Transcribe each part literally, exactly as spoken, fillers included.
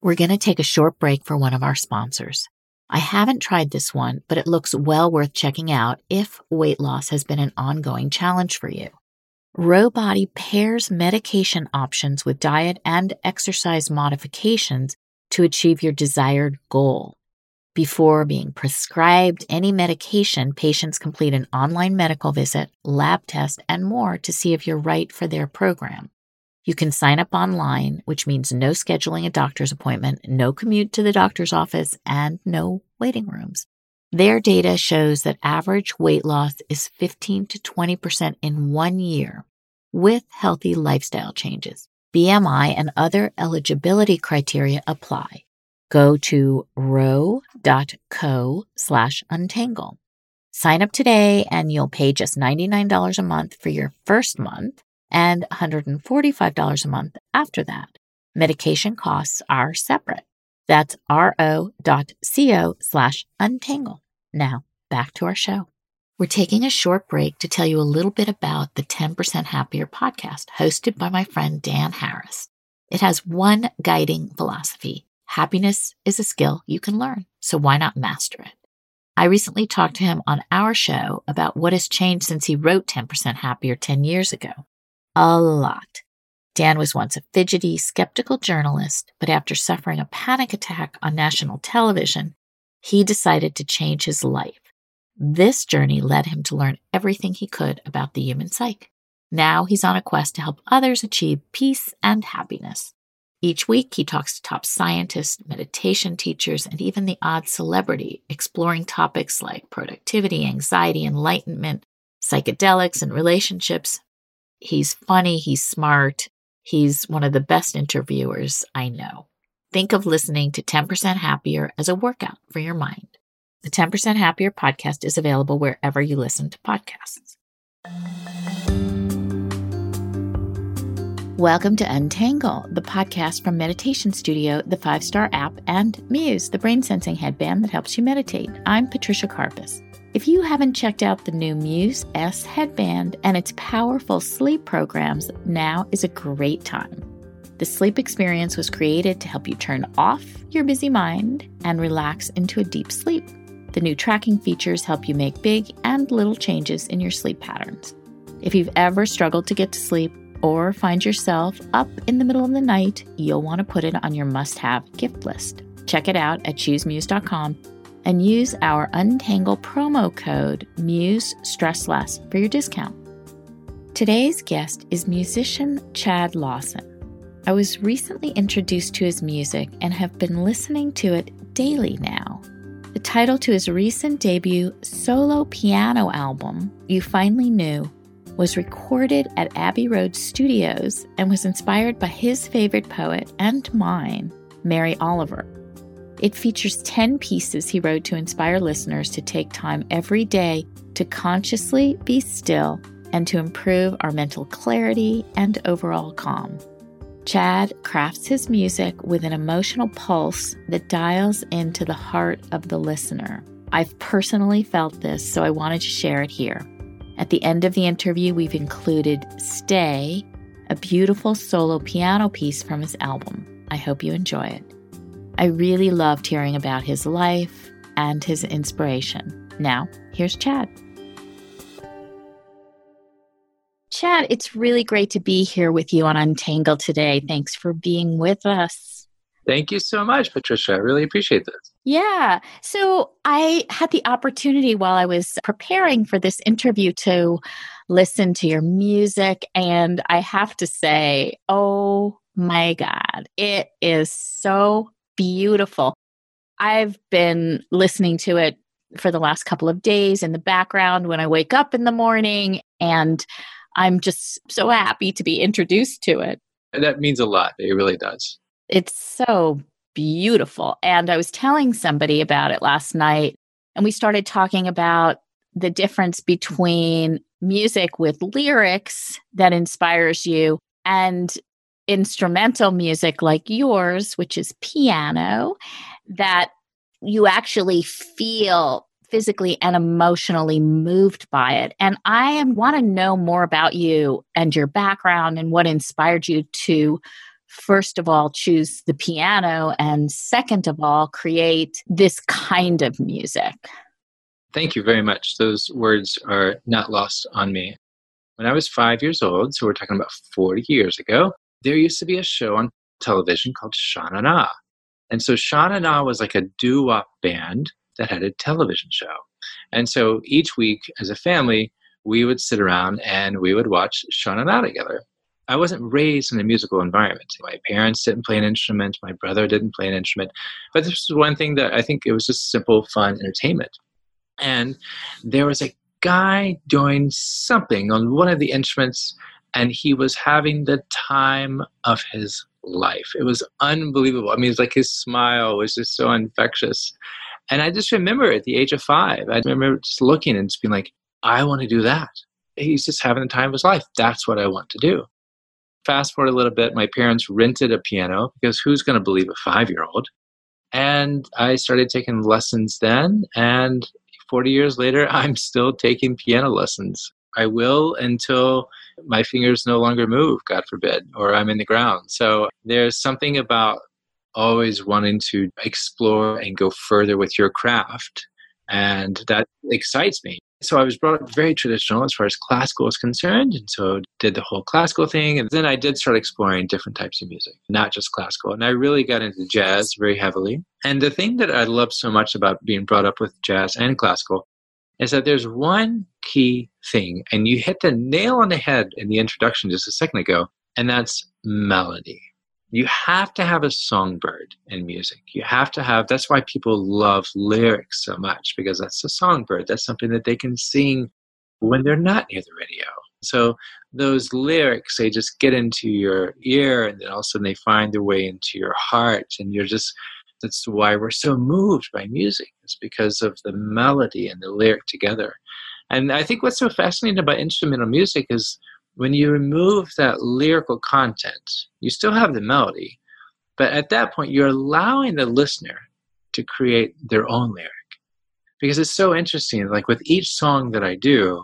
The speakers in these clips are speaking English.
We're going to take a short break for one of our sponsors. I haven't tried this one, but it looks well worth checking out if weight loss has been an ongoing challenge for you. Rowbody pairs medication options with diet and exercise modifications to achieve your desired goal. Before being prescribed any medication, patients complete an online medical visit, lab test, and more to see if you're right for their program. You can sign up online, which means no scheduling a doctor's appointment, no commute to the doctor's office, and no waiting rooms. Their data shows that average weight loss is fifteen to twenty percent in one year with healthy lifestyle changes. B M I and other eligibility criteria apply. Go to row.co slash untangle. Sign up today and you'll pay just ninety-nine dollars a month for your first month and one hundred forty-five dollars a month after that. Medication costs are separate. That's ro.co slash untangle. Now, back to our show. We're taking a short break to tell you a little bit about the ten percent Happier podcast hosted by my friend Dan Harris. It has one guiding philosophy. Happiness is a skill you can learn, so why not master it? I recently talked to him on our show about what has changed since he wrote ten percent Happier ten years ago. A lot. Dan was once a fidgety, skeptical journalist, but after suffering a panic attack on national television, he decided to change his life. This journey led him to learn everything he could about the human psyche. Now he's on a quest to help others achieve peace and happiness. Each week, he talks to top scientists, meditation teachers, and even the odd celebrity, exploring topics like productivity, anxiety, enlightenment, psychedelics, and relationships. He's funny, he's smart, he's one of the best interviewers I know. Think of listening to ten percent Happier as a workout for your mind. The ten percent Happier podcast is available wherever you listen to podcasts. Welcome to Untangle, the podcast from Meditation Studio, the five-star app, and Muse, the brain-sensing headband that helps you meditate. I'm Patricia Karpus. If you haven't checked out the new Muse S headband and its powerful sleep programs, now is a great time. The sleep experience was created to help you turn off your busy mind and relax into a deep sleep. The new tracking features help you make big and little changes in your sleep patterns. If you've ever struggled to get to sleep, or find yourself up in the middle of the night, you'll want to put it on your must-have gift list. Check it out at choose muse dot com and use our Untangle promo code MUSESTRESSLESS for your discount. Today's guest is musician Chad Lawson. I was recently introduced to his music and have been listening to it daily now. The title to his recent debut solo piano album, You Finally Knew, was recorded at Abbey Road Studios and was inspired by his favorite poet and mine, Mary Oliver. It features ten pieces he wrote to inspire listeners to take time every day to consciously be still and to improve our mental clarity and overall calm. Chad crafts his music with an emotional pulse that dials into the heart of the listener. I've personally felt this, so I wanted to share it here. At the end of the interview, we've included Stay, a beautiful solo piano piece from his album. I hope you enjoy it. I really loved hearing about his life and his inspiration. Now, here's Chad. Chad, it's really great to be here with you on Untangle today. Thanks for being with us. Thank you so much, Patricia. I really appreciate this. Yeah. So I had the opportunity while I was preparing for this interview to listen to your music. And I have to say, oh my God, it is so beautiful. I've been listening to it for the last couple of days in the background when I wake up in the morning. And I'm just so happy to be introduced to it. That means a lot. It really does. It's so beautiful. And I was telling somebody about it last night, and we started talking about the difference between music with lyrics that inspires you and instrumental music like yours, which is piano, that you actually feel physically and emotionally moved by it. And I want to know more about you and your background and what inspired you to first of all, choose the piano and second of all, create this kind of music? Thank you very much. Those words are not lost on me. When I was five years old, so we're talking about forty years ago, there used to be a show on television called Sha Na Na. And so Sha Na Na was like a doo-wop band that had a television show. And so each week as a family, we would sit around and we would watch Sha Na Na together. I wasn't raised in a musical environment. My parents didn't play an instrument. My brother didn't play an instrument. But this was one thing that I think it was just simple, fun entertainment. And there was a guy doing something on one of the instruments, and he was having the time of his life. It was unbelievable. I mean, it's like his smile was just so infectious. And I just remember at the age of five, I remember just looking and just being like, I want to do that. He's just having the time of his life. That's what I want to do. Fast forward a little bit, my parents rented a piano because who's going to believe a five-year-old? And I started taking lessons then. And forty years later, I'm still taking piano lessons. I will until my fingers no longer move, God forbid, or I'm in the ground. So there's something about always wanting to explore and go further with your craft. And that excites me. So I was brought up very traditional as far as classical is concerned. And so did the whole classical thing. And then I did start exploring different types of music, not just classical. And I really got into jazz very heavily. And the thing that I love so much about being brought up with jazz and classical is that there's one key thing, and you hit the nail on the head in the introduction just a second ago, and that's melody. You have to have a songbird in music. You have to have, that's why people love lyrics so much, because that's a songbird. That's something that they can sing when they're not near the radio. So those lyrics, they just get into your ear, and then all of a sudden they find their way into your heart, and you're just, that's why we're so moved by music. It's because of the melody and the lyric together. And I think what's so fascinating about instrumental music is when you remove that lyrical content, you still have the melody, but at that point, you're allowing the listener to create their own lyric. Because it's so interesting, like with each song that I do,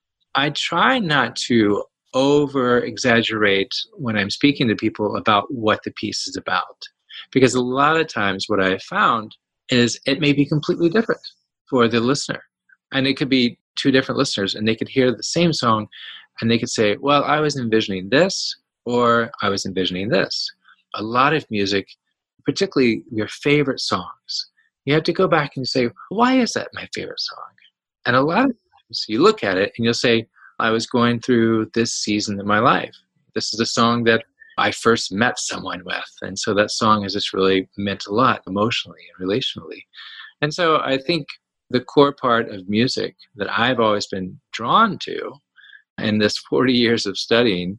I try not to over-exaggerate when I'm speaking to people about what the piece is about. Because a lot of times what I have found is it may be completely different for the listener. And it could be two different listeners, and they could hear the same song, and they could say, well, I was envisioning this, or I was envisioning this. A lot of music, particularly your favorite songs, you have to go back and say, why is that my favorite song? And a lot of times you look at it and you'll say, I was going through this season of my life. This is a song that I first met someone with. And so that song has just really meant a lot emotionally and relationally. And so I think the core part of music that I've always been drawn to in this forty years of studying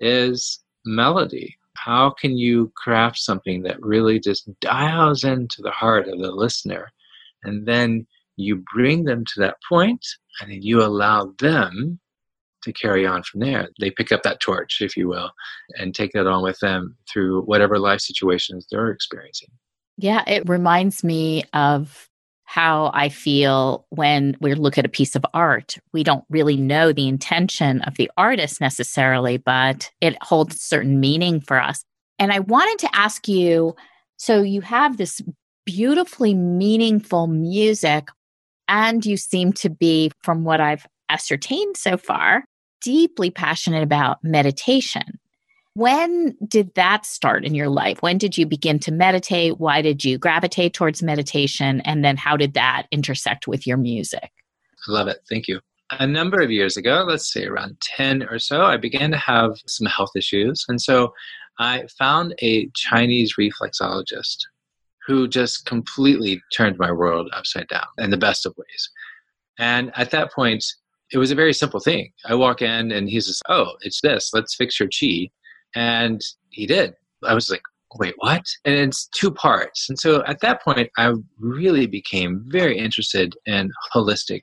is melody. How can you craft something that really just dials into the heart of the listener? And then you bring them to that point, and then you allow them to carry on from there. They pick up that torch, if you will, and take that on with them through whatever life situations they're experiencing. Yeah, it reminds me of how I feel when we look at a piece of art. We don't really know the intention of the artist necessarily, but it holds a certain meaning for us. And I wanted to ask you, so you have this beautifully meaningful music, and you seem to be, from what I've ascertained so far, deeply passionate about meditation. When did that start in your life? When did you begin to meditate? Why did you gravitate towards meditation? And then how did that intersect with your music? I love it. Thank you. A number of years ago, let's say around ten or so, I began to have some health issues. And so I found a Chinese reflexologist who just completely turned my world upside down in the best of ways. And at that point, it was a very simple thing. I walk in and he's just, oh, it's this. Let's fix your chi. And he did. I was like, wait, what? And it's two parts. And so at that point, I really became very interested in holistic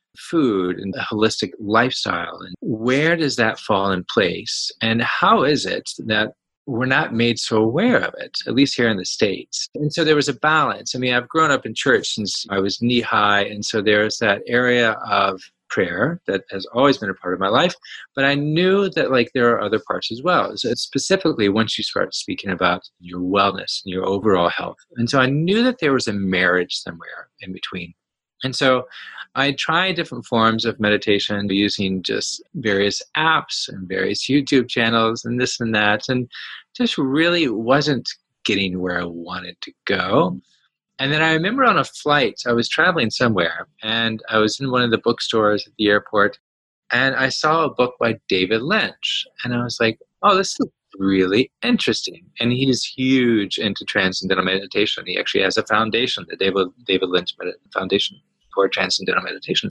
food and a holistic lifestyle. And where does that fall in place? And how is it that we're not made so aware of it, at least here in the States? And so there was a balance. I mean, I've grown up in church since I was knee high. And so there's that area of prayer that has always been a part of my life, but I knew that like there are other parts as well. So it's specifically once you start speaking about your wellness and your overall health. And so I knew that there was a marriage somewhere in between. And so I tried different forms of meditation using just various apps and various YouTube channels and this and that, and just really wasn't getting where I wanted to go. And then I remember on a flight, I was traveling somewhere, and I was in one of the bookstores at the airport, and I saw a book by David Lynch. And I was like, oh, this is really interesting. And he's huge into transcendental meditation. He actually has a foundation, the David, David Lynch Foundation for Transcendental Meditation.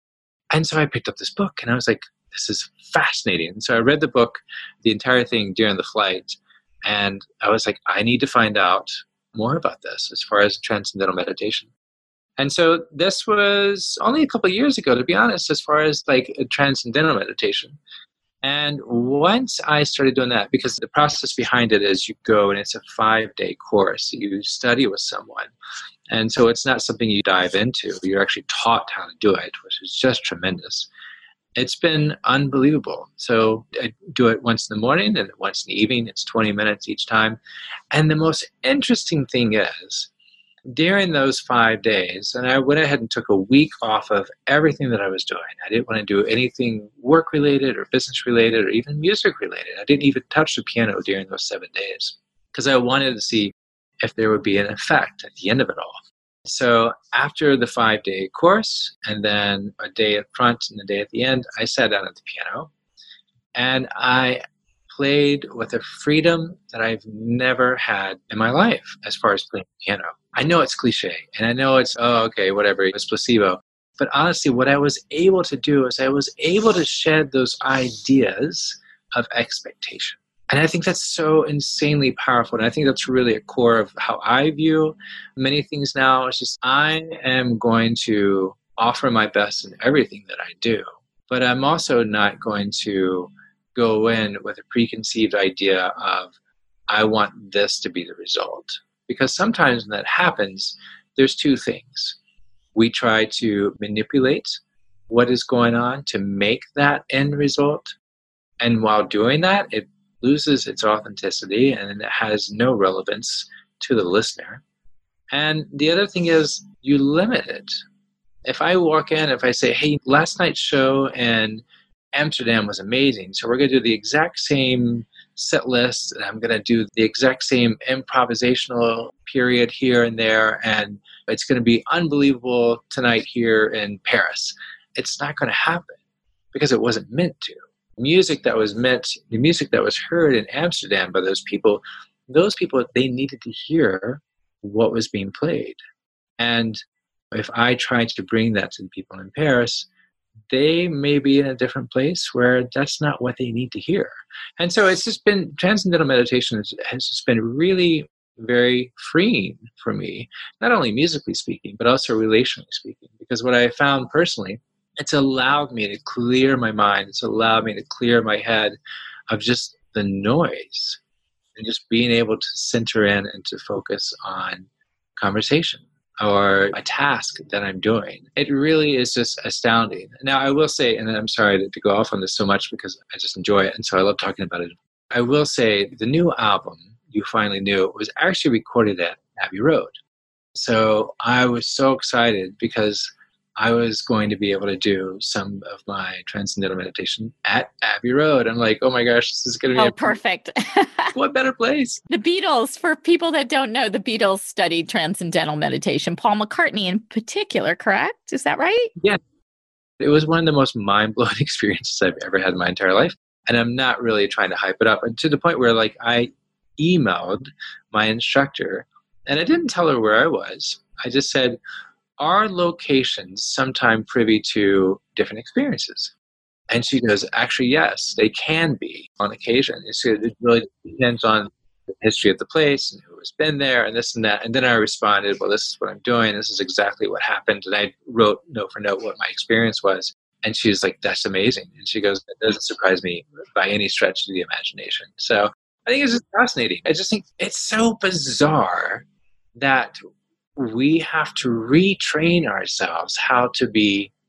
And so I picked up this book, and I was like, this is fascinating. And so I read the book, the entire thing during the flight, and I was like, I need to find out more about this as far as transcendental meditation. And so this was only a couple of years ago, to be honest, as far as like a transcendental meditation. And once I started doing that, because the process behind it is you go and it's a five-day course. You study with someone. And so it's not something you dive into. You're actually taught how to do it, which is just tremendous. It's been unbelievable. So I do it once in the morning and once in the evening. It's twenty minutes each time. And the most interesting thing is, during those five days, and I went ahead and took a week off of everything that I was doing. I didn't want to do anything work-related or business-related or even music-related. I didn't even touch the piano during those seven days because I wanted to see if there would be an effect at the end of it all. So after the five-day course, and then a day up front and a day at the end, I sat down at the piano, and I played with a freedom that I've never had in my life as far as playing piano. I know it's cliche, and I know it's, oh, okay, whatever, it's placebo. But honestly, what I was able to do is I was able to shed those ideas of expectation. And I think that's so insanely powerful. And I think that's really a core of how I view many things now. It's just I am going to offer my best in everything that I do. But I'm also not going to go in with a preconceived idea of, I want this to be the result. Because sometimes when that happens, there's two things. We try to manipulate what is going on to make that end result. And while doing that, it loses its authenticity and it has no relevance to the listener. And the other thing is you limit it. If I walk in, if I say, hey, last night's show in Amsterdam was amazing, so we're going to do the exact same set list, and I'm going to do the exact same improvisational period here and there, and it's going to be unbelievable tonight here in Paris. It's not going to happen because it wasn't meant to. Music that was meant, the music that was heard in Amsterdam by those people, those people, they needed to hear what was being played. And if I tried to bring that to the people in Paris, they may be in a different place where that's not what they need to hear. And so it's just been, transcendental meditation has, has just been really very freeing for me, not only musically speaking, but also relationally speaking. Because what I found personally, it's allowed me to clear my mind. It's allowed me to clear my head of just the noise and just being able to center in and to focus on conversation or a task that I'm doing. It really is just astounding. Now, I will say, and I'm sorry to, to go off on this so much because I just enjoy it, and so I love talking about it. I will say the new album, You Finally Knew, was actually recorded at Abbey Road. So I was so excited because I was going to be able to do some of my transcendental meditation at Abbey Road. I'm like, oh my gosh, this is going to be oh, a perfect. What better place? The Beatles, for people that don't know, the Beatles studied transcendental meditation. Paul McCartney in particular, correct? Is that right? Yeah. It was one of the most mind-blowing experiences I've ever had in my entire life. And I'm not really trying to hype it up. And to the point where like I emailed my instructor and I didn't tell her where I was. I just said, are locations sometime privy to different experiences? And she goes, actually, yes, they can be on occasion. It's, it really depends on the history of the place and who has been there and this and that. And then I responded, well, this is what I'm doing. This is exactly what happened. And I wrote note for note what my experience was. And she was like, that's amazing. And she goes, it doesn't surprise me by any stretch of the imagination. So I think it's just fascinating. I just think it's so bizarre that we have to retrain ourselves how to be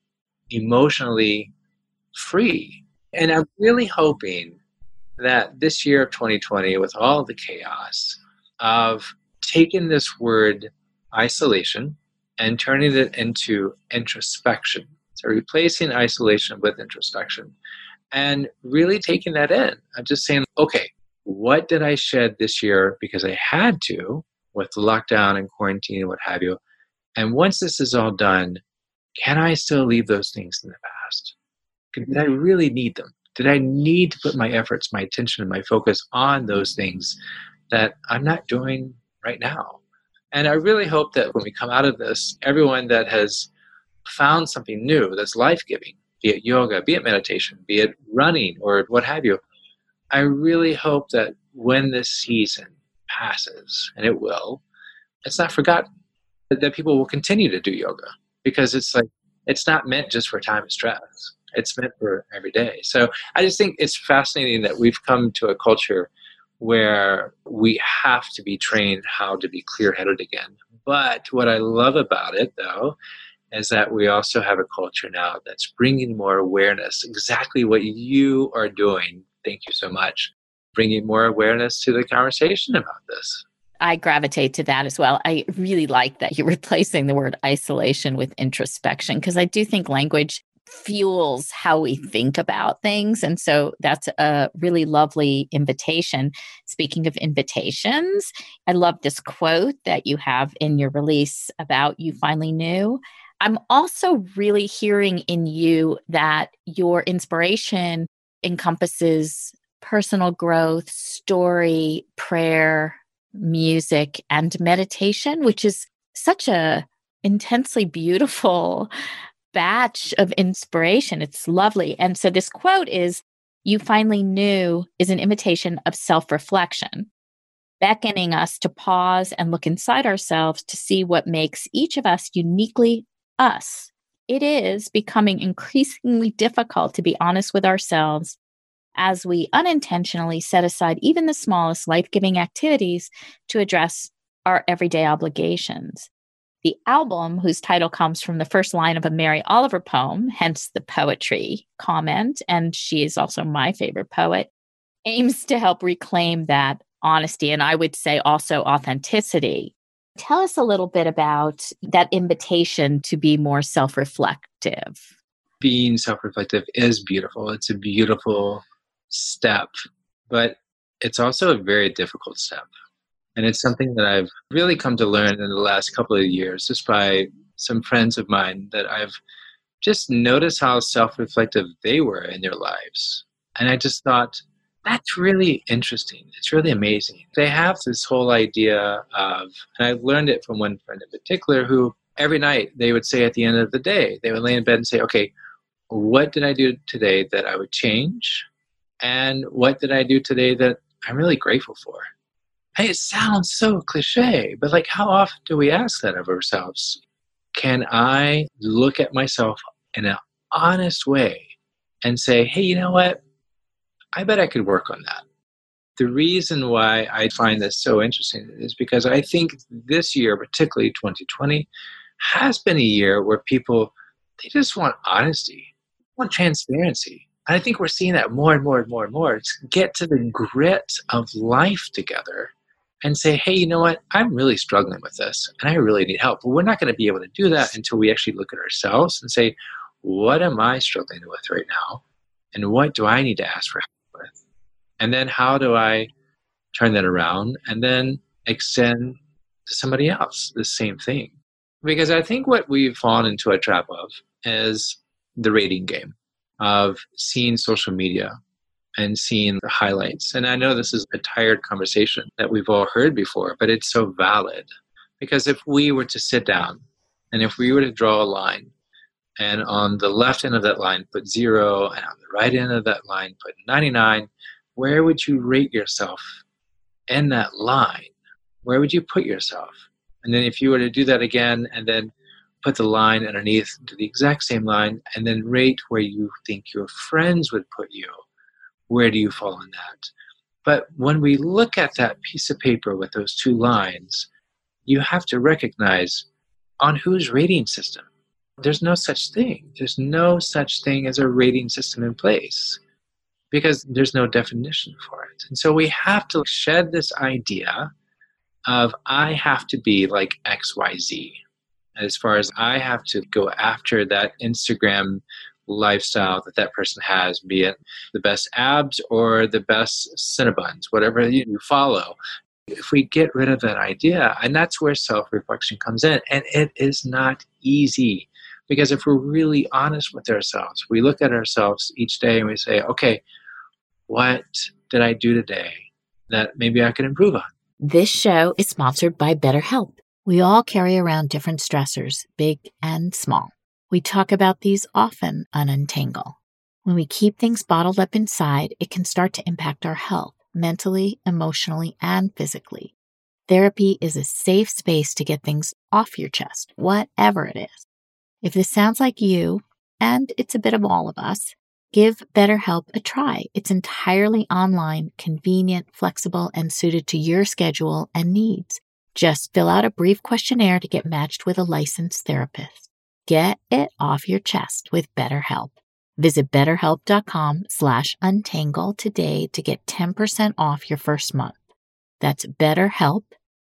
emotionally free. And I'm really hoping that this year of twenty twenty, with all the chaos, of taking this word isolation and turning it into introspection. So replacing isolation with introspection and really taking that in. I'm just saying, okay, what did I shed this year because I had to with the lockdown and quarantine and what have you? And once this is all done, can I still leave those things in the past? Did I really need them? Did I need to put my efforts, my attention, and my focus on those things that I'm not doing right now? And I really hope that when we come out of this, everyone that has found something new that's life-giving, be it yoga, be it meditation, be it running, or what have you, I really hope that when this season passes, and it will, it's not forgotten, that, that people will continue to do yoga, because it's like, it's not meant just for time of stress. It's meant for every day. So I just think it's fascinating that we've come to a culture where we have to be trained how to be clear-headed again. But what I love about it, though, is that we also have a culture now that's bringing more awareness, exactly what you are doing. Thank you so much. Bringing more awareness to the conversation about this. I gravitate to that as well. I really like that you're replacing the word isolation with introspection, because I do think language fuels how we think about things. And so that's a really lovely invitation. Speaking of invitations, I love this quote that you have in your release about you finally knew. I'm also really hearing in you that your inspiration encompasses personal growth, story, prayer, music, and meditation, which is such a intensely beautiful batch of inspiration. It's lovely. And so this quote is, "You finally knew," is an invitation of self-reflection, beckoning us to pause and look inside ourselves to see what makes each of us uniquely us. It is becoming increasingly difficult to be honest with ourselves as we unintentionally set aside even the smallest life-giving activities to address our everyday obligations. The album, whose title comes from the first line of a Mary Oliver poem, hence the poetry comment, and she is also my favorite poet, aims to help reclaim that honesty, and I would say also authenticity. Tell us a little bit about that invitation to be more self-reflective. Being self-reflective is beautiful. It's a beautiful step, but it's also a very difficult step. And it's something that I've really come to learn in the last couple of years, just by some friends of mine that I've just noticed how self-reflective they were in their lives. And I just thought, that's really interesting. It's really amazing. They have this whole idea of, and I've learned it from one friend in particular, who every night they would say at the end of the day, they would lay in bed and say, okay, what did I do today that I would change? And what did I do today that I'm really grateful for? Hey, it sounds so cliche, but like, how often do we ask that of ourselves? Can I look at myself in an honest way and say, hey, you know what? I bet I could work on that. The reason why I find this so interesting is because I think this year, particularly twenty twenty, has been a year where people, they just want honesty, want transparency. And I think we're seeing that more and more and more and more. It's get to the grit of life together and say, hey, you know what? I'm really struggling with this and I really need help. But we're not going to be able to do that until we actually look at ourselves and say, what am I struggling with right now? And what do I need to ask for help with? And then how do I turn that around and then extend to somebody else the same thing? Because I think what we've fallen into a trap of is the rating game of seeing social media and seeing the highlights. And I know this is a tired conversation that we've all heard before, but it's so valid. Because if we were to sit down and if we were to draw a line, and on the left end of that line put zero, and on the right end of that line put ninety-nine, where would you rate yourself in that line? Where would you put yourself? And then if you were to do that again and then put the line underneath to the exact same line and then rate where you think your friends would put you, where do you fall on that? But when we look at that piece of paper with those two lines, you have to recognize on whose rating system There's no such thing. There's no such thing as a rating system in place because there's no definition for it. And so we have to shed this idea of I have to be like X Y Z. As far as I have to go after that Instagram lifestyle that that person has, be it the best abs or the best Cinnabons, whatever you follow. If we get rid of that idea, and that's where self-reflection comes in, and it is not easy. Because if we're really honest with ourselves, we look at ourselves each day and we say, okay, what did I do today that maybe I could improve on? This show is sponsored by BetterHelp. We all carry around different stressors, big and small. We talk about these often on Untangle. When we keep things bottled up inside, it can start to impact our health, mentally, emotionally, and physically. Therapy is a safe space to get things off your chest, whatever it is. If this sounds like you, and it's a bit of all of us, give BetterHelp a try. It's entirely online, convenient, flexible, and suited to your schedule and needs. Just fill out a brief questionnaire to get matched with a licensed therapist. Get it off your chest with BetterHelp. Visit betterhelp.com slash untangle today to get ten percent off your first month. That's BetterHelp,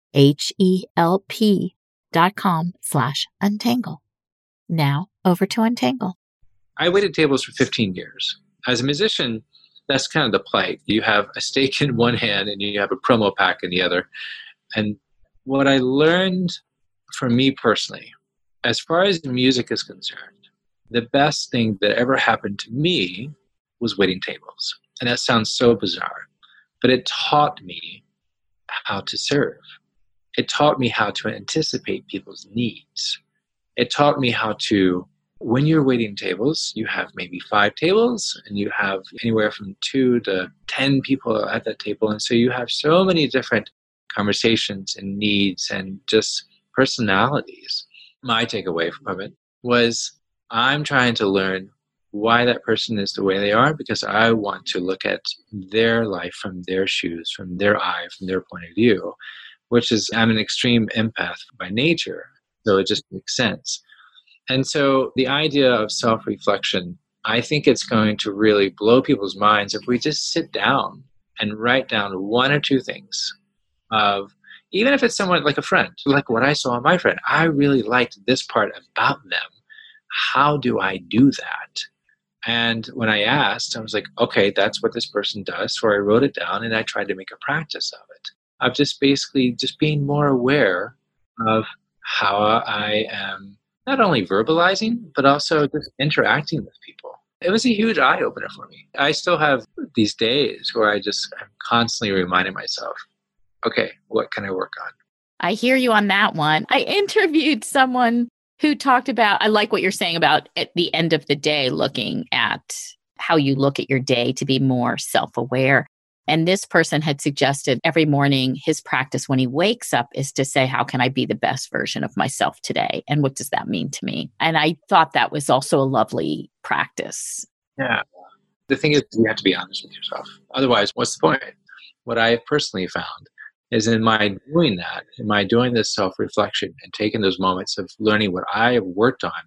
H-E-L-P dot com slash untangle. Now, over to Untangle. I waited tables for fifteen years. As a musician, that's kind of the plight. You have a stake in one hand and you have a promo pack in the other. And what I learned for me personally, as far as music is concerned, the best thing that ever happened to me was waiting tables. And that sounds so bizarre, but it taught me how to serve. It taught me how to anticipate people's needs. It taught me how to, when you're waiting tables, you have maybe five tables and you have anywhere from two to ten people at that table. And so you have so many different conversations and needs and just personalities. My takeaway from it was I'm trying to learn why that person is the way they are because I want to look at their life from their shoes, from their eye, from their point of view, which is I'm an extreme empath by nature. So it just makes sense. And so the idea of self-reflection, I think it's going to really blow people's minds if we just sit down and write down one or two things of, even if it's someone like a friend, like what I saw in my friend, I really liked this part about them. How do I do that? And when I asked, I was like, okay, that's what this person does. So I wrote it down and I tried to make a practice of it, of just basically just being more aware of how I am not only verbalizing, but also just interacting with people. It was a huge eye-opener for me. I still have these days where I just am constantly reminding myself, okay, what can I work on? I hear you on that one. I interviewed someone who talked about, I like what you're saying about at the end of the day, looking at how you look at your day to be more self-aware. And this person had suggested every morning his practice when he wakes up is to say, how can I be the best version of myself today? And what does that mean to me? And I thought that was also a lovely practice. Yeah. The thing is, you have to be honest with yourself. Otherwise, what's the point? What I have personally found is in my doing that, in my doing this self-reflection and taking those moments of learning what I have worked on,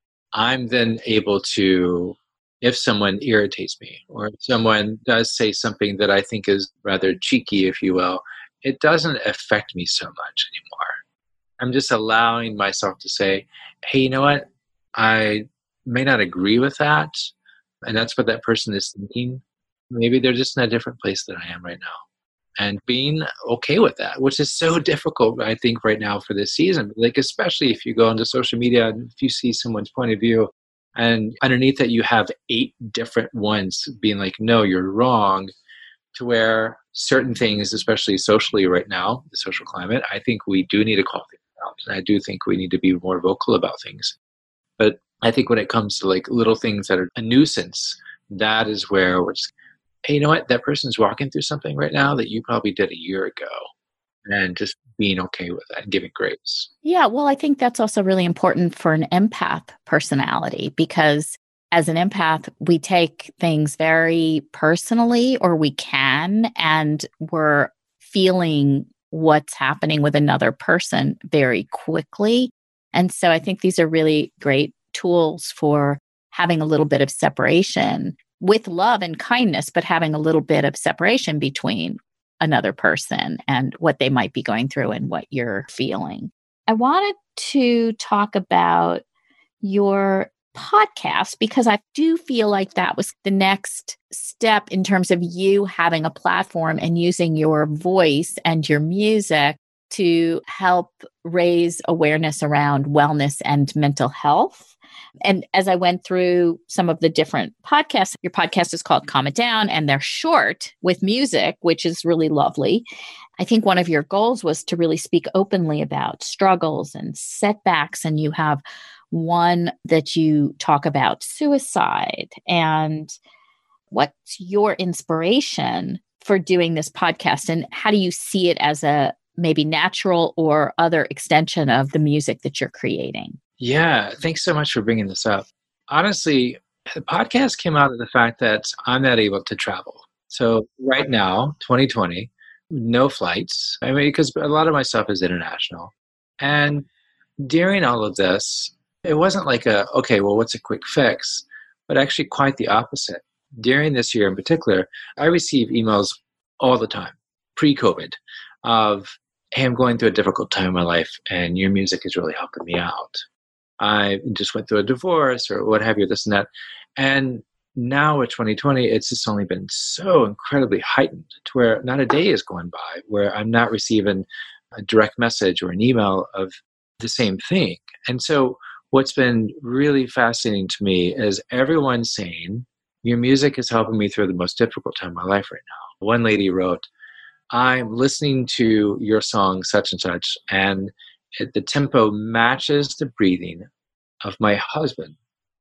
I'm then able to, if someone irritates me or if someone does say something that I think is rather cheeky, if you will, it doesn't affect me so much anymore. I'm just allowing myself to say, hey, you know what? I may not agree with that. And that's what that person is thinking. Maybe they're just in a different place than I am right now. And being okay with that, which is so difficult, I think, right now for this season. Like, especially if you go into social media and if you see someone's point of view, and underneath that you have eight different ones being like, no, you're wrong, to where certain things, especially socially right now, the social climate, I think we do need to call things out. And I do think we need to be more vocal about things. But I think when it comes to like little things that are a nuisance, that is where we're just, hey, you know what? That person's walking through something right now that you probably did a year ago. And just being okay with that and giving grace. Yeah, well, I think that's also really important for an empath personality because as an empath, we take things very personally, or we can, and we're feeling what's happening with another person very quickly. And so I think these are really great tools for having a little bit of separation with love and kindness, but having a little bit of separation between another person and what they might be going through and what you're feeling. I wanted to talk about your podcast because I do feel like that was the next step in terms of you having a platform and using your voice and your music to help raise awareness around wellness and mental health. And as I went through some of the different podcasts, your podcast is called Calm It Down, and they're short with music, which is really lovely. I think one of your goals was to really speak openly about struggles and setbacks. And you have one that you talk about suicide. And what's your inspiration for doing this podcast? And how do you see it as a maybe natural or other extension of the music that you're creating? Yeah, thanks so much for bringing this up. Honestly, the podcast came out of the fact that I'm not able to travel. So right now, twenty twenty, no flights. I mean, because a lot of my stuff is international. And during all of this, it wasn't like a, okay, well, what's a quick fix? But actually quite the opposite. During this year in particular, I receive emails all the time, pre-COVID, of, hey, I'm going through a difficult time in my life and your music is really helping me out. I just went through a divorce or what have you, this and that. And now with twenty twenty, it's just only been so incredibly heightened to where not a day is going by where I'm not receiving a direct message or an email of the same thing. And so what's been really fascinating to me is everyone saying, your music is helping me through the most difficult time of my life right now. One lady wrote, I'm listening to your song such and such, and it, the tempo matches the breathing of my husband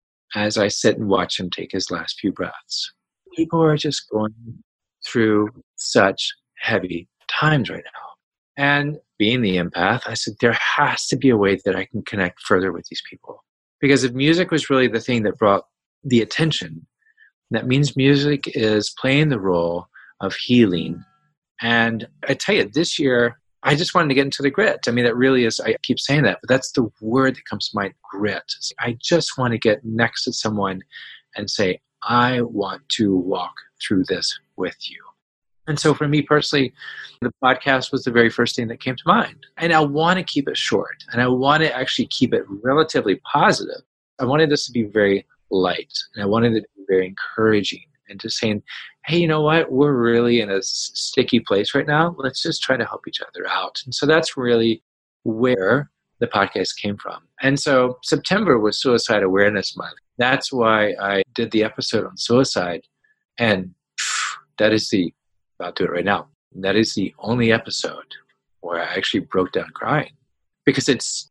as I sit and watch him take his last few breaths. People are just going through such heavy times right now. And being the empath, I said, there has to be a way that I can connect further with these people. Because if music was really the thing that brought the attention, that means music is playing the role of healing. And I tell you, this year, I just wanted to get into the grit. I mean, that really is, I keep saying that, but that's the word that comes to mind, grit. I just want to get next to someone and say, I want to walk through this with you. And so for me personally, the podcast was the very first thing that came to mind. And I want to keep it short, and I want to actually keep it relatively positive. I wanted this to be very light, and I wanted it to be very encouraging and just saying, hey, you know what? We're really in a sticky place right now. Let's just try to help each other out. And so that's really where the podcast came from. And so September was Suicide Awareness Month. That's why I did the episode on suicide. And phew, that is the, I'll do it right now. That is the only episode where I actually broke down crying because it's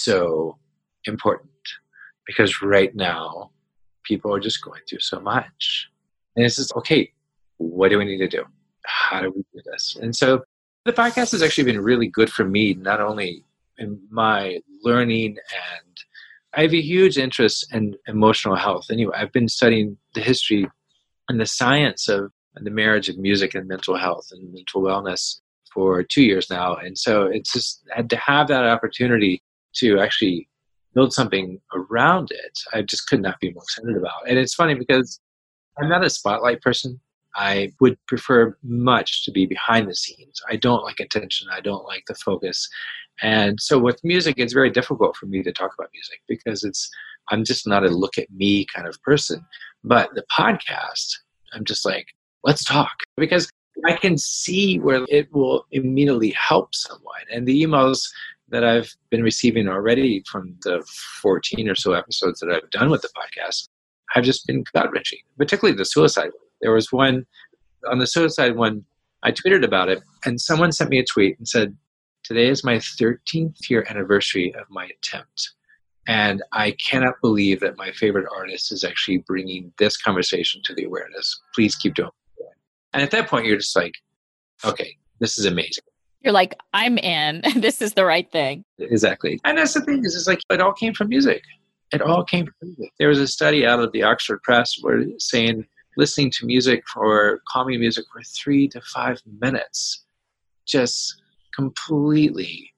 so important. Because right now, people are just going through so much. And it's just, okay, what do we need to do? How do we do this? And so the podcast has actually been really good for me, not only in my learning, and I have a huge interest in emotional health. Anyway, I've been studying the history and the science of the marriage of music and mental health and mental wellness for two years now. And so it's just had to have that opportunity to actually build something around it. I just could not be more excited about. And it's funny because I'm not a spotlight person. I would prefer much to be behind the scenes. I don't like attention. I don't like the focus. And so with music, it's very difficult for me to talk about music because it's I'm just not a look at me kind of person. But the podcast, I'm just like, let's talk. Because I can see where it will immediately help someone. And the emails that I've been receiving already from the fourteen or so episodes that I've done with the podcast have just been gut-wrenching, particularly the suicide one. There was one, on the suicide one, I tweeted about it, and someone sent me a tweet and said, today is my thirteenth year anniversary of my attempt, and I cannot believe that my favorite artist is actually bringing this conversation to the awareness. Please keep doing it. And at that point, you're just like, okay, this is amazing. You're like, I'm in. This is the right thing. Exactly. And that's the thing is, it's like, it all came from music. It all came from music. There was a study out of the Oxford Press where it's saying listening to music or calming music for three to five minutes just completely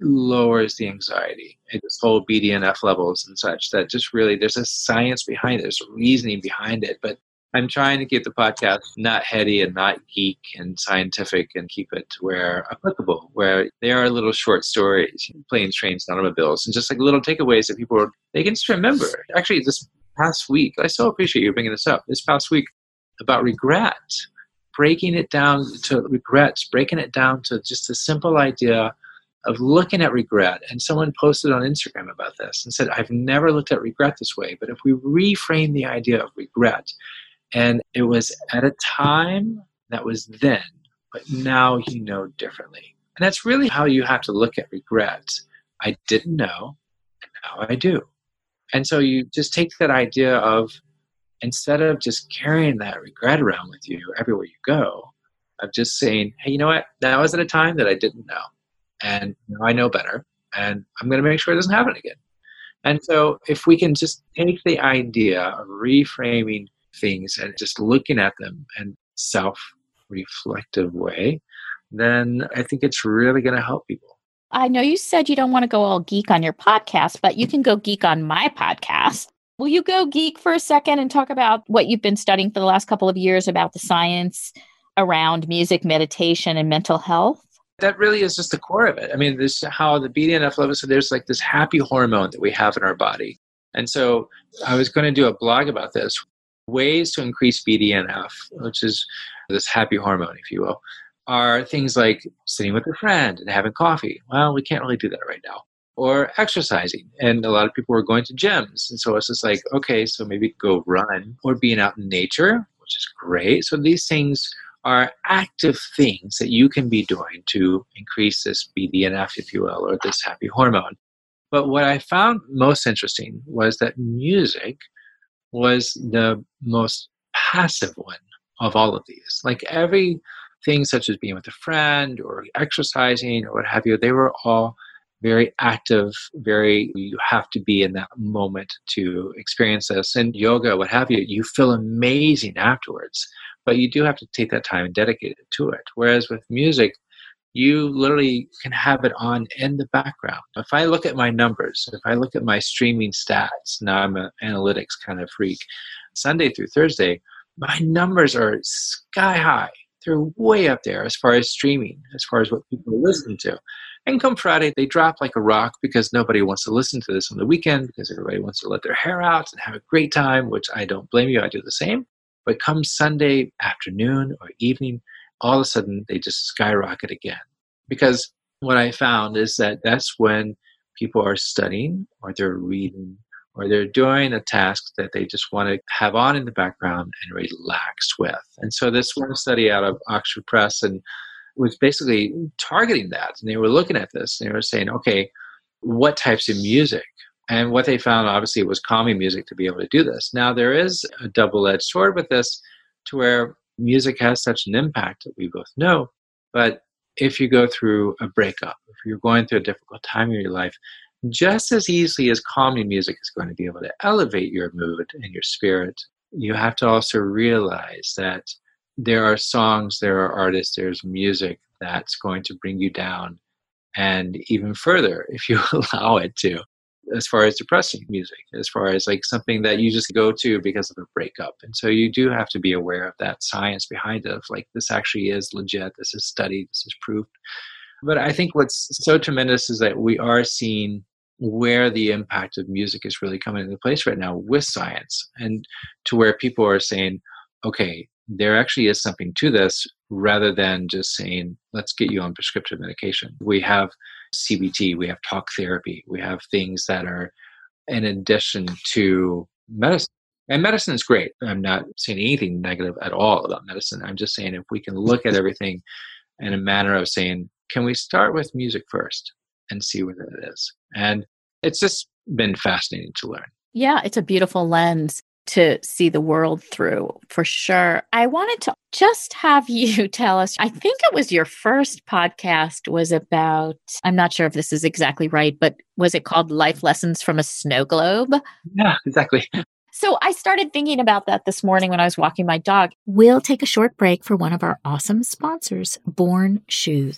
lowers the anxiety. And this whole B D N F levels and such, that just really, there's a science behind it, there's a reasoning behind it. But I'm trying to keep the podcast not heady and not geek and scientific, and keep it where applicable, where they are little short stories, planes, trains, and automobiles, and just like little takeaways that people, they can just remember. Actually, this past week, I so appreciate you bringing this up, this past week about regret, breaking it down to regrets, breaking it down to just a simple idea of looking at regret. And someone posted on Instagram about this and said, I've never looked at regret this way, but if we reframe the idea of regret, and it was at a time that was then, but now you know differently. And that's really how you have to look at regret. I didn't know, and now I do. And so you just take that idea of, instead of just carrying that regret around with you everywhere you go, of just saying, hey, you know what? That was at a time that I didn't know. And now I know better. And I'm going to make sure it doesn't happen again. And so if we can just take the idea of reframing things and just looking at them in self-reflective way, then I think it's really going to help people. I know you said you don't want to go all geek on your podcast, but you can go geek on my podcast. Will you go geek for a second and talk about what you've been studying for the last couple of years about the science around music, meditation, and mental health? That really is just the core of it. I mean, this how the B D N F levels, so there's like this happy hormone that we have in our body. And so I was going to do a blog about this, ways to increase B D N F, which is this happy hormone, if you will, are things like sitting with a friend and having coffee. Well, we can't really do that right now. Or exercising. And a lot of people are going to gyms. And so it's just like, okay, so maybe go run, or being out in nature, which is great. So these things are active things that you can be doing to increase this B D N F, if you will, or this happy hormone. But what I found most interesting was that music was the most passive one of all of these. Like everything such as being with a friend or exercising or what have you, they were all very active, very, you have to be in that moment to experience this. And yoga, what have you, you feel amazing afterwards, but you do have to take that time and dedicate it to it. Whereas with music, you literally can have it on in the background. If I look at my numbers, if I look at my streaming stats, now I'm an analytics kind of freak, Sunday through Thursday, my numbers are sky high. They're way up there as far as streaming, as far as what people are listening to. And come Friday, they drop like a rock because nobody wants to listen to this on the weekend, because everybody wants to let their hair out and have a great time, which I don't blame you. I do the same. But come Sunday afternoon or evening, all of a sudden they just skyrocket again. Because what I found is that that's when people are studying or they're reading or they're doing a task that they just want to have on in the background and relax with. And so this one study out of Oxford Press and was basically targeting that. And they were looking at this and they were saying, okay, what types of music? And what they found, obviously, was calming music to be able to do this. Now, there is a double-edged sword with this, to where music has such an impact that we both know. But if you go through a breakup, if you're going through a difficult time in your life, just as easily as calming music is going to be able to elevate your mood and your spirit, you have to also realize that there are songs, there are artists, there's music that's going to bring you down, and even further if you allow it to, as far as depressing music, as far as like something that you just go to because of a breakup. And so you do have to be aware of that science behind it, of like, this actually is legit, this is studied, this is proved. But I think what's so tremendous is that we are seeing where the impact of music is really coming into place right now with science, and to where people are saying, okay, there actually is something to this, rather than just saying, let's get you on prescriptive medication. We have C B T, we have talk therapy, we have things that are in addition to medicine. And medicine is great. I'm not saying anything negative at all about medicine. I'm just saying if we can look at everything in a manner of saying, can we start with music first and see what it is? And it's just been fascinating to learn. Yeah, it's a beautiful lens to see the world through, for sure. I wanted to just have you tell us, I think it was your first podcast was about, I'm not sure if this is exactly right, but was it called Life Lessons from a Snow Globe? Yeah, exactly. So I started thinking about that this morning when I was walking my dog. We'll take a short break for one of our awesome sponsors, Born Shoes.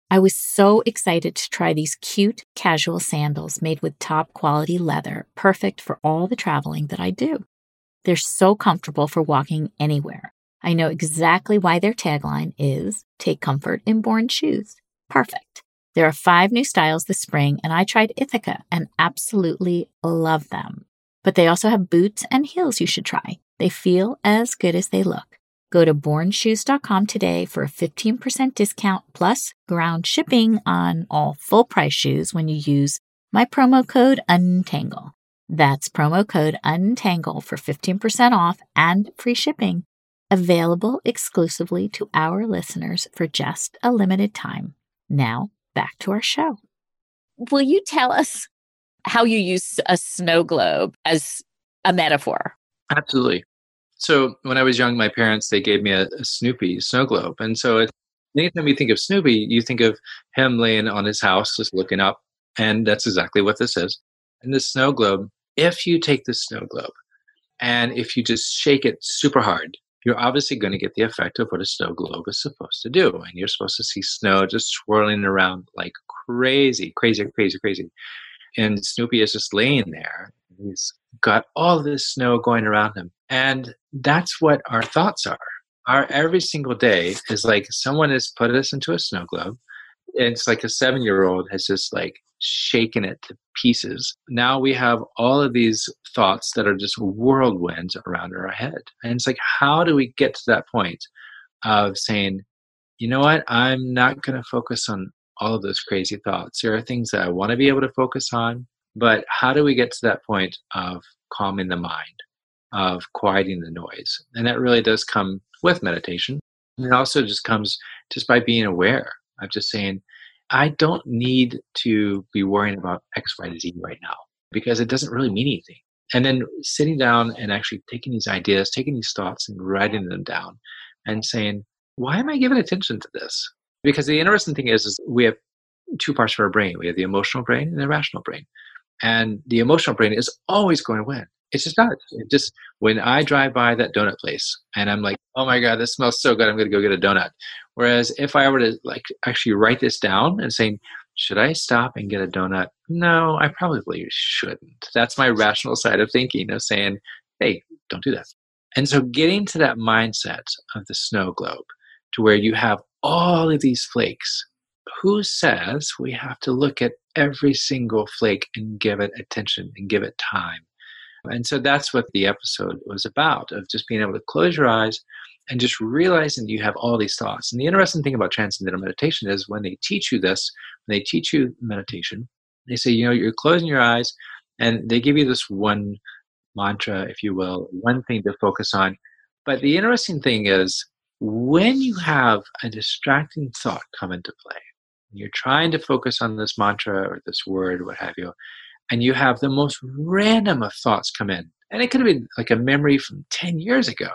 I was so excited to try these cute casual sandals made with top quality leather, perfect for all the traveling that I do. They're so comfortable for walking anywhere. I know exactly why their tagline is "Take comfort in Born shoes." Perfect. There are five new styles this spring, and I tried Ithaca and absolutely love them. But they also have boots and heels you should try. They feel as good as they look. Go to born shoes dot com today for a fifteen percent discount plus ground shipping on all full price shoes when you use my promo code UNTANGLE. That's promo code UNTANGLE for fifteen percent off and free shipping. Available exclusively to our listeners for just a limited time. Now, back to our show. Will you tell us how you use a snow globe as a metaphor? Absolutely. So when I was young, my parents, they gave me a, a Snoopy snow globe. And so it, anytime you think of Snoopy, you think of him laying on his house, just looking up. And that's exactly what this is. And this snow globe, if you take this snow globe and if you just shake it super hard, you're obviously going to get the effect of what a snow globe is supposed to do. And you're supposed to see snow just swirling around like crazy, crazy, crazy, crazy. And Snoopy is just laying there. He's got all this snow going around him. And that's what our thoughts are. Our every single day is like someone has put us into a snow globe. It's like a seven-year-old has just like shaken it to pieces. Now we have all of these thoughts that are just whirlwinds around our head. And it's like, how do we get to that point of saying, you know what, I'm not going to focus on all of those crazy thoughts. There are things that I want to be able to focus on, but how do we get to that point of calming the mind, of quieting the noise? And that really does come with meditation. And it also just comes just by being aware of just saying, I don't need to be worrying about X, Y, Z right now because it doesn't really mean anything. And then sitting down and actually taking these ideas, taking these thoughts and writing them down and saying, why am I giving attention to this? Because the interesting thing is, is we have two parts of our brain. We have the emotional brain and the rational brain. And the emotional brain is always going to win. It's just not. It just when I drive by that donut place and I'm like, oh my God, this smells so good, I'm going to go get a donut. Whereas if I were to like actually write this down and saying, should I stop and get a donut? No, I probably shouldn't. That's my rational side of thinking of saying, hey, don't do that. And so getting to that mindset of the snow globe to where you have all of these flakes, who says we have to look at every single flake and give it attention and give it time? And so that's what the episode was about, of just being able to close your eyes and just realizing you have all these thoughts. And the interesting thing about transcendental meditation is when they teach you this, when they teach you meditation, they say, you know, you're closing your eyes and they give you this one mantra, if you will, one thing to focus on. But the interesting thing is when you have a distracting thought come into play, you're trying to focus on this mantra or this word, what have you, and you have the most random of thoughts come in. And it could have been like a memory from ten years ago.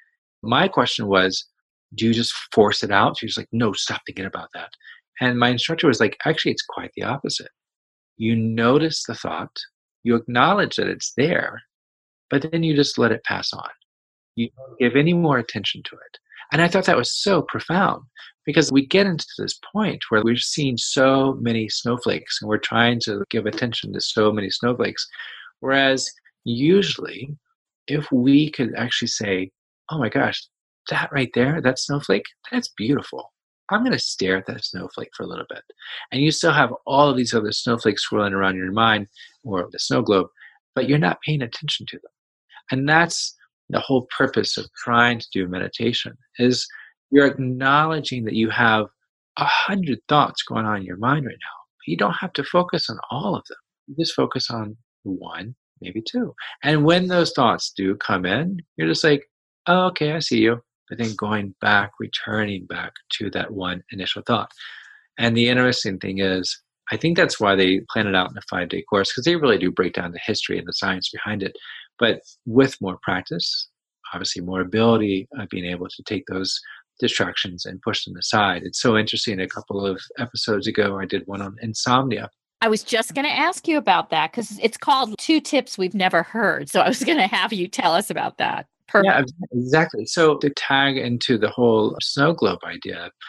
My question was, do you just force it out? She was like, no, stop thinking about that. And my instructor was like, actually, it's quite the opposite. You notice the thought, you acknowledge that it's there, but then you just let it pass on. You don't give any more attention to it. And I thought that was so profound because we get into this point where we've seen so many snowflakes and we're trying to give attention to so many snowflakes. Whereas usually if we could actually say, oh my gosh, that right there, that snowflake, that's beautiful. I'm going to stare at that snowflake for a little bit. And you still have all of these other snowflakes swirling around your mind or the snow globe, but you're not paying attention to them. And that's the whole purpose of trying to do meditation is you're acknowledging that you have a hundred thoughts going on in your mind right now. But you don't have to focus on all of them. You just focus on one, maybe two. And when those thoughts do come in, you're just like, oh, okay, I see you. But then going back, returning back to that one initial thought. And the interesting thing is, I think that's why they plan it out in a five-day course, because they really do break down the history and the science behind it. But with more practice, obviously more ability of being able to take those distractions and push them aside. It's so interesting. A couple of episodes ago, I did one on insomnia. I was just going to ask you about that because it's called Two Tips We've Never Heard. So I was going to have you tell us about that. Perfect. Yeah, exactly. So to tag into the whole snow globe idea,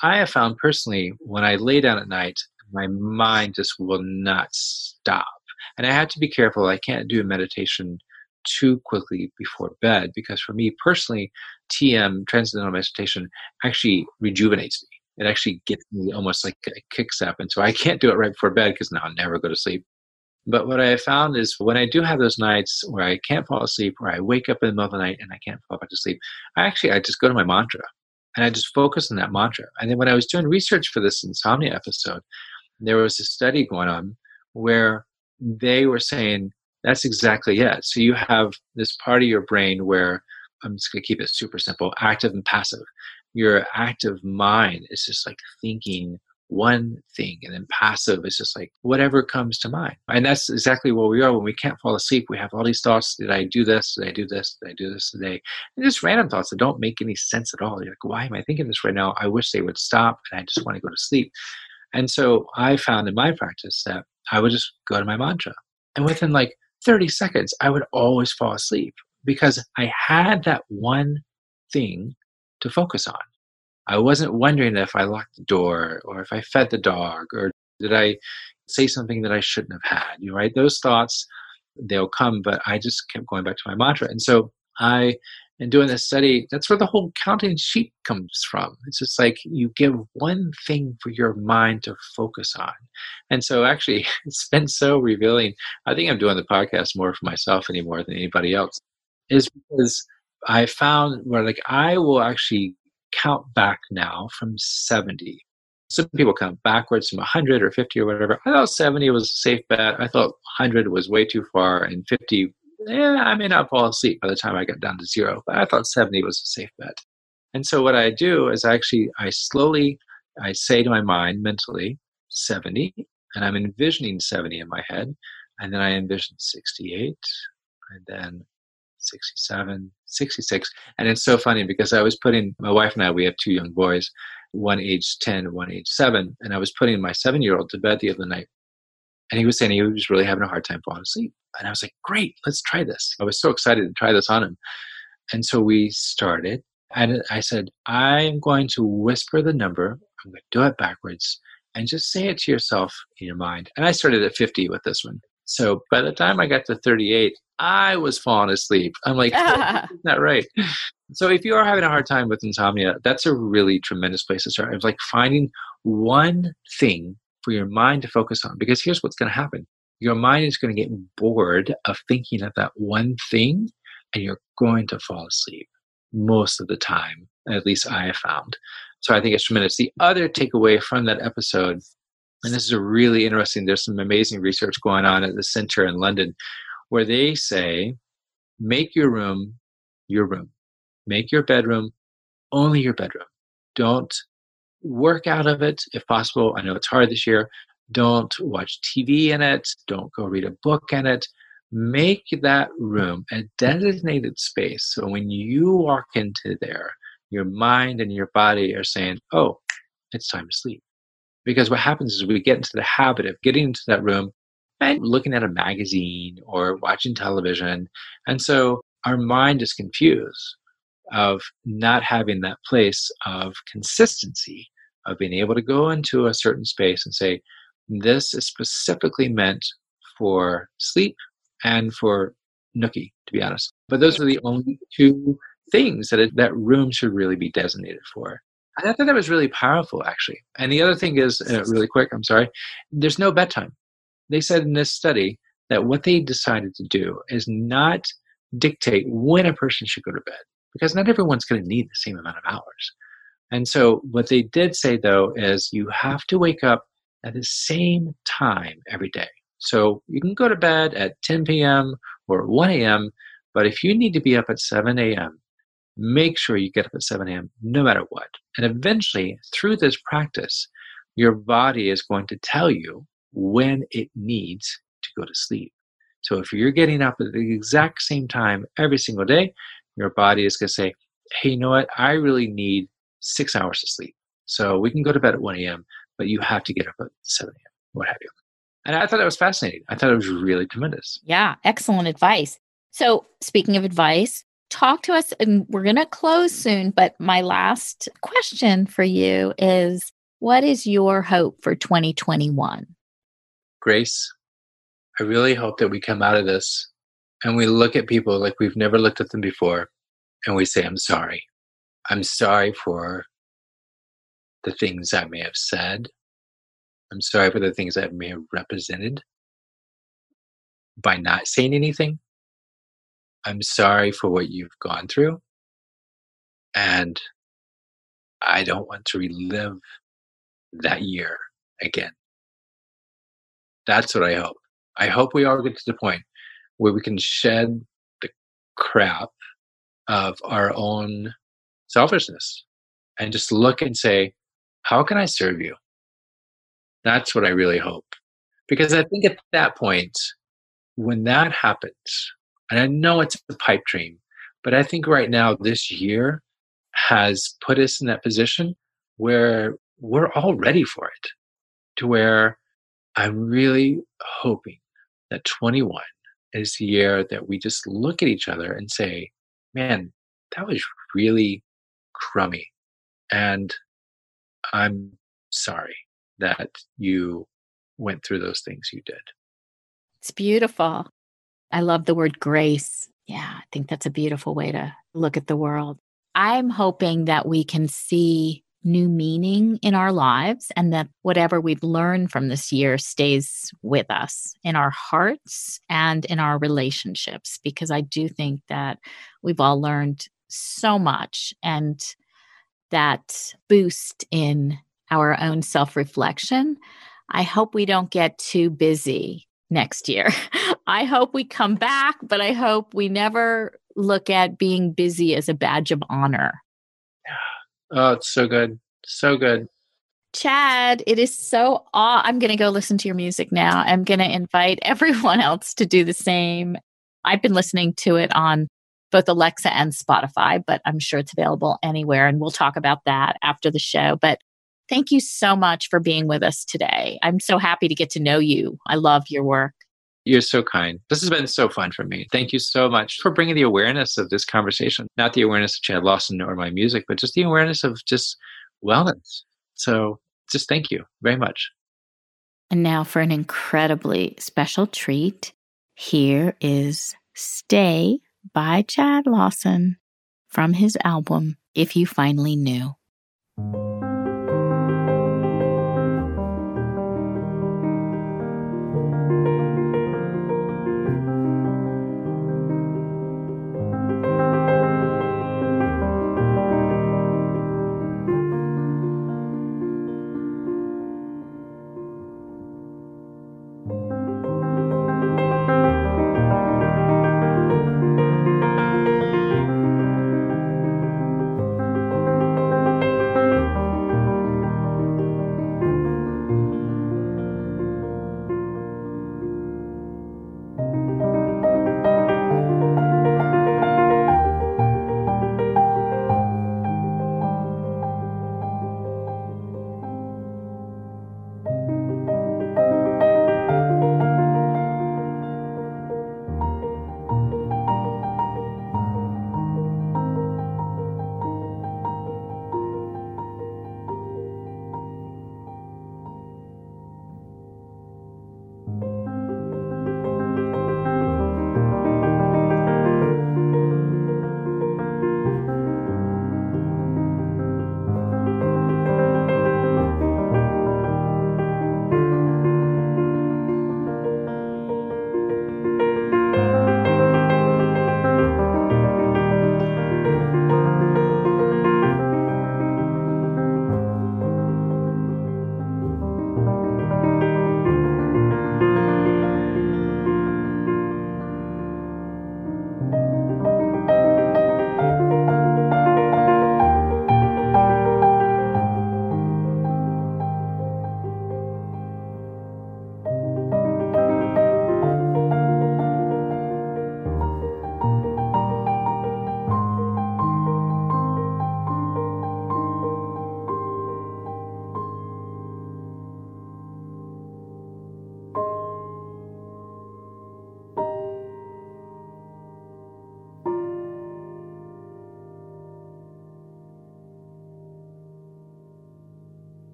I have found personally, when I lay down at night, my mind just will not stop. And I have to be careful. I can't do a meditation too quickly before bed because for me personally, T M, transcendental meditation, actually rejuvenates me. It actually gets me almost like a kicks up. And so I can't do it right before bed because now I'll never go to sleep. But what I have found is when I do have those nights where I can't fall asleep, where I wake up in the middle of the night and I can't fall back to sleep, I actually, I just go to my mantra and I just focus on that mantra. And then when I was doing research for this insomnia episode, there was a study going on where they were saying that's exactly it. So you have this part of your brain where, I'm just going to keep it super simple, active and passive. Your active mind is just like thinking one thing, and then passive is just like whatever comes to mind. And that's exactly where we are when we can't fall asleep. We have all these thoughts. Did I do this? Did I do this? Did I do this today? And just random thoughts that don't make any sense at all. You're like, why am I thinking this right now? I wish they would stop, and I just want to go to sleep. And so I found in my practice that I would just go to my mantra. And within like thirty seconds, I would always fall asleep because I had that one thing to focus on. I wasn't wondering if I locked the door or if I fed the dog or did I say something that I shouldn't have had. You know, right? Those thoughts, they'll come, but I just kept going back to my mantra. And so I, in doing this study, that's where the whole counting sheep comes from. It's just like you give one thing for your mind to focus on. And so actually, it's been so revealing. I think I'm doing the podcast more for myself anymore than anybody else, is because I found where like I will actually count back now from seventy. Some people count backwards from one hundred or fifty or whatever. I thought seventy was a safe bet. I thought one hundred was way too far, and fifty, yeah, I may not fall asleep by the time I got down to zero, but I thought seventy was a safe bet. And so what I do is actually, I slowly, I say to my mind mentally, seventy, and I'm envisioning seventy in my head, and then I envision sixty-eight, and then sixty-seven, sixty-six. And it's so funny because I was putting, my wife and I, we have two young boys, one age ten, one age seven. And I was putting my seven-year-old to bed the other night. And he was saying he was really having a hard time falling asleep. And I was like, great, let's try this. I was so excited to try this on him. And so we started. And I said, I'm going to whisper the number. I'm going to do it backwards. And just say it to yourself in your mind. And I started at fifty with this one. So by the time I got to thirty-eight, I was falling asleep. I'm like, oh, isn't that right? So if you are having a hard time with insomnia, that's a really tremendous place to start. It's like finding one thing for your mind to focus on. Because here's what's going to happen. Your mind is going to get bored of thinking of that one thing, and you're going to fall asleep most of the time. At least I have found. So I think it's tremendous. The other takeaway from that episode, and this is a really interesting, there's some amazing research going on at the center in London where they say, make your room your room. Make your bedroom only your bedroom. Don't work out of it if possible. I know it's hard this year. Don't watch T V in it. Don't go read a book in it. Make that room a designated space. So when you walk into there, your mind and your body are saying, oh, it's time to sleep. Because what happens is we get into the habit of getting into that room and looking at a magazine or watching television. And so our mind is confused of not having that place of consistency, of being able to go into a certain space and say, this is specifically meant for sleep and for nookie, to be honest. But those are the only two things that it, that room should really be designated for. And I thought that was really powerful, actually. And the other thing is, uh, really quick, I'm sorry, there's no bedtime. They said in this study that what they decided to do is not dictate when a person should go to bed, because not everyone's going to need the same amount of hours. And so what they did say, though, is you have to wake up at the same time every day. So you can go to bed at ten p.m. or one a.m., but if you need to be up at seven a.m., make sure you get up at seven a.m. no matter what. And eventually, through this practice, your body is going to tell you when it needs to go to sleep. So if you're getting up at the exact same time every single day, your body is going to say, hey, you know what? I really need six hours of sleep. So we can go to bed at one a.m., but you have to get up at seven a.m., what have you. And I thought that was fascinating. I thought it was really tremendous. Yeah, excellent advice. So speaking of advice, talk to us, and we're going to close soon, but my last question for you is, what is your hope for twenty twenty-one? Grace, I really hope that we come out of this and we look at people like we've never looked at them before, and we say, I'm sorry. I'm sorry for the things I may have said. I'm sorry for the things I may have represented by not saying anything. I'm sorry for what you've gone through. And I don't want to relive that year again. That's what I hope. I hope we all get to the point where we can shed the crap of our own selfishness and just look and say, how can I serve you? That's what I really hope. Because I think at that point, when that happens, and I know it's a pipe dream, but I think right now this year has put us in that position where we're all ready for it, to where I'm really hoping that twenty-one is the year that we just look at each other and say, man, that was really crummy. And I'm sorry that you went through those things you did. It's beautiful. I love the word grace. Yeah, I think that's a beautiful way to look at the world. I'm hoping that we can see new meaning in our lives, and that whatever we've learned from this year stays with us in our hearts and in our relationships, because I do think that we've all learned so much, and that boost in our own self-reflection. I hope we don't get too busy next year. I hope we come back, but I hope we never look at being busy as a badge of honor. Oh, it's so good. So good. Chad, it is so aw. I'm going to go listen to your music now. I'm going to invite everyone else to do the same. I've been listening to it on both Alexa and Spotify, but I'm sure it's available anywhere. And we'll talk about that after the show. But thank you so much for being with us today. I'm so happy to get to know you. I love your work. You're so kind. This has been so fun for me. Thank you so much for bringing the awareness of this conversation. Not the awareness of Chad Lawson or my music, but just the awareness of just wellness. So just thank you very much. And now for an incredibly special treat. Here is Stay by Chad Lawson from his album, If You Finally Knew.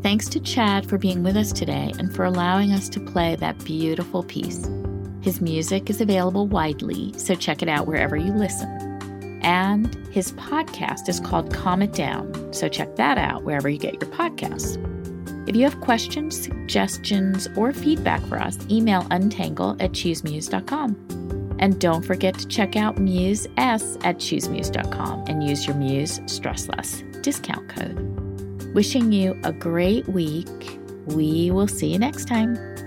Thanks to Chad for being with us today and for allowing us to play that beautiful piece. His music is available widely, so check it out wherever you listen. And his podcast is called Calm It Down, so check that out wherever you get your podcasts. If you have questions, suggestions, or feedback for us, email untangle at choose muse dot com. And don't forget to check out Muse S at choose muse dot com and use your Muse Stress Less discount code. Wishing you a great week. We will see you next time.